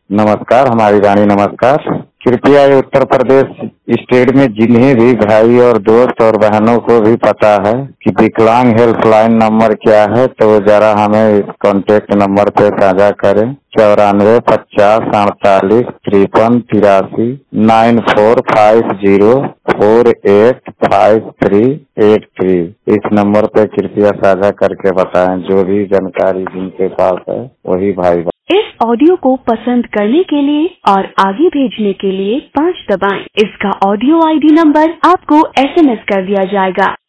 नमस्कार, हमारी रानी नमस्कार। कृपया ये उत्तर प्रदेश स्टेट में जिन्हें भी भाई और दोस्त और बहनों को भी पता है कि विकलांग हेल्पलाइन नंबर क्या है, तो जरा हमें इस कॉन्टेक्ट नंबर पे साझा करें। 94 50 48 53 83 9450485383। इस नंबर पे कृपया साझा करके बताएं जो भी जानकारी जिनके पास है वही भाई। इस ऑडियो को पसंद करने के लिए और आगे भेजने के लिए 5 दबाएं। इसका ऑडियो आईडी नंबर आपको SMS कर दिया जाएगा।